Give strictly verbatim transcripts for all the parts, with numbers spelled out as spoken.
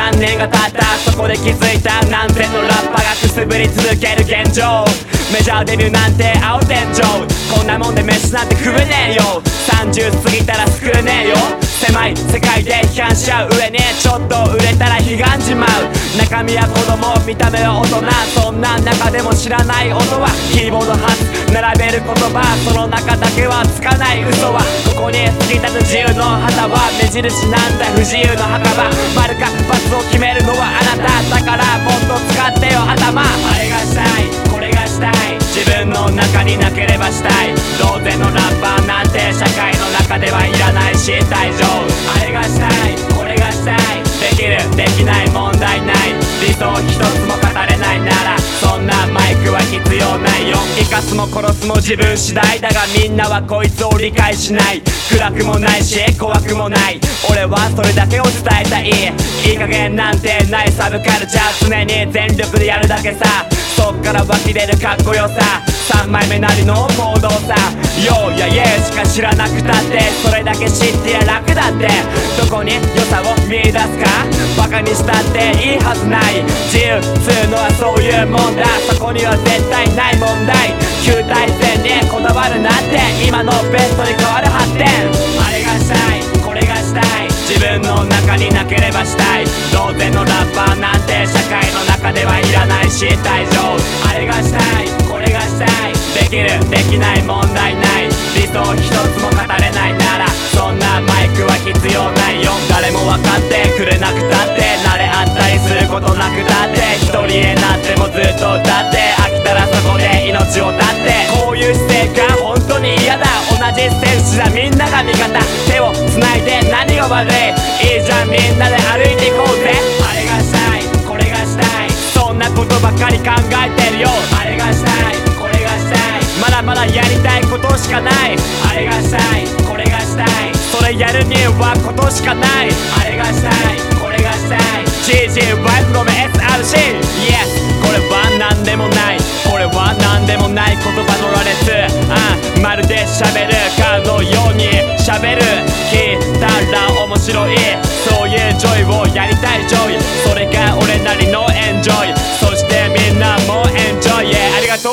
何年が経った、そこで気づいた何千のラッパがくすぶり続ける現状。メジャーデビューなんて青天井、こんなもんで飯なんて食えねえよ。さんじゅう過ぎたら救えねえよ。狭い世界で批判し合う上にちょっと売れたら悲願じまう。中身は子供、見た目は大人、そんな中でも知らない音はキーボード発並べる言葉、その中だけはつかない嘘はここに突き立つ自由の旗は目印なんだ不自由の墓場。丸か×を決めるのはあなただからもっと使ってよ頭。あれがしたいこれがしたい、自分の中になければしたい。同然のラッパーなんて社会の中ではいらないし退場。あれがしたいこれがしたい、できるできない問題ない。理想一つも語れないならそんなマイクは必要ないよ。生かすも殺すも自分次第だがみんなはこいつを理解しない。暗くもないし怖くもない、俺はそれだけを伝えたい。いい加減なんてないサブカルチャー、常に全力でやるだけさ。そっから湧き出るかっこよさ、さんまいめなりの行動さ。よーやイエーしか知らなくたってそれだけ知ってや楽だって。どこに良さを見出すかバカにしたっていいはずない。自由つうのはそういうもんだ、そこには絶対ない問題。旧体制にこだわるなって今のベストに変わる発展。あれがしたいこれがしたい、自分の中になければしたい。同然のラッパーなんて社会の中ではいらないし退場。あれがしたいこれがしたい、できるできない問題ない。理想一つも語れないならそんなマイクは必要ないよ。誰も分かってくれなくたって慣れ合ったりすることなくたって一人へなってもずっと歌って飽きたらそこで命を絶って。こういう姿勢が本当に嫌だ、同じ戦士だみんなが味方。手を繋いで何が悪い、いいじゃんみんなで歩いていこうぜ。あれがしたいこれがしたい、そんなことばかり考えてるよ。あれがしたいこれがしたい、まだまだやりたいことしかない。あれがしたいこれがしたい、それやるにはことしかない。あれがしたいこれがしたい、 ジージー ワイフロム エスアールシー Yes これはなんでもない、これはなんでもない言葉の羅列。ああまるで喋るかのように喋る、聞いたら面白い、そういうジョイをやりたいジョイ、それが俺なりのエンジョイ、そしてみんなもエンジョイ、yeah、ありがとう。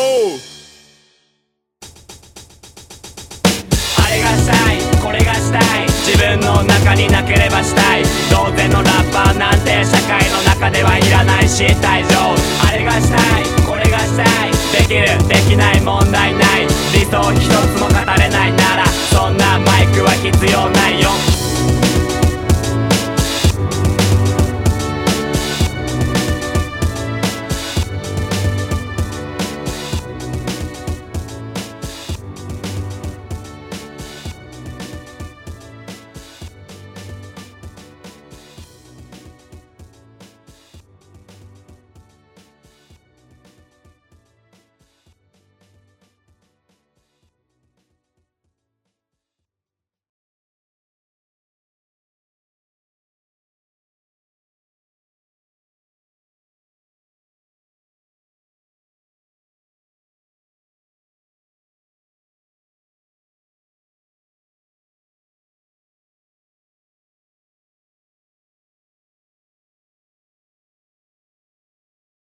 あれがしたいこれがしたい、自分の中になければしたい。同然のラッパーなんて社会の中ではいらないし退場。あれがしたいこれがしたい、できるできない問題ない。理想一つも語れないなら